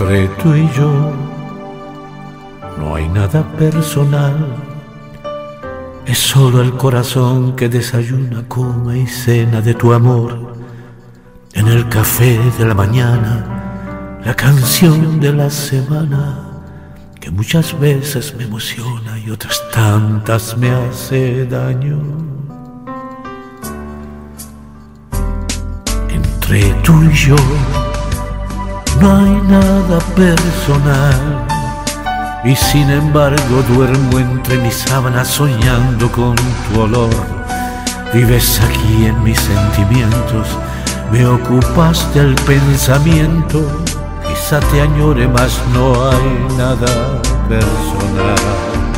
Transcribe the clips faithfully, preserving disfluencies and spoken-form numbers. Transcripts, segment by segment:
Entre tú y yo no hay nada personal, es solo el corazón que desayuna, come y cena de tu amor. En el café de la mañana, la canción de la semana, que muchas veces me emociona y otras tantas me hace daño. Entre tú y yo no hay nada personal, y sin embargo duermo entre mis sábanas soñando con tu olor. Vives aquí en mis sentimientos, me ocupas del pensamiento. Quizá te añore, mas no hay nada personal.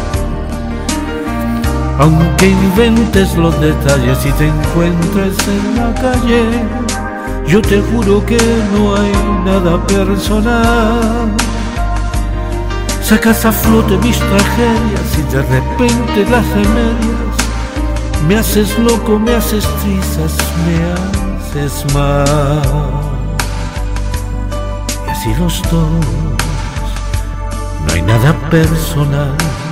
Aunque inventes los detalles y te encuentres en la calle, yo te juro que no hay nada personal. Sacas a flote mis tragedias y de repente las remedias. Me haces loco, me haces trizas, me haces mal. Y así los dos, no hay nada personal.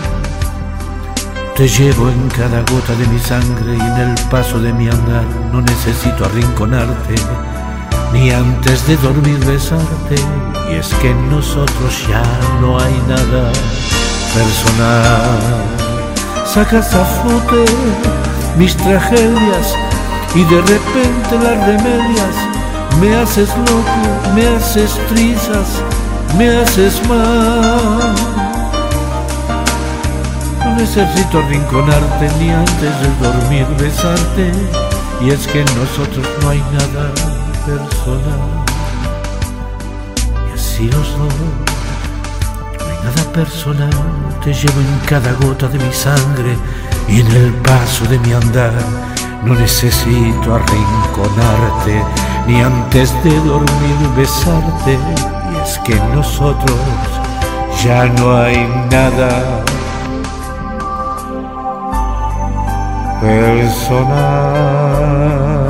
Te llevo en cada gota de mi sangre y en el paso de mi andar. No necesito arrinconarte, ni antes de dormir besarte. Y es que en nosotros ya no hay nada personal. Sacas a flote mis tragedias y de repente las remedias. Me haces loco, me haces trizas, me haces mal. No necesito arrinconarte ni antes de dormir besarte. Y es que en nosotros no hay nada personal. Y así los dos, no hay nada personal. Te llevo en cada gota de mi sangre y en el paso de mi andar. No necesito arrinconarte ni antes de dormir besarte. Y es que en nosotros ya no hay nada personal.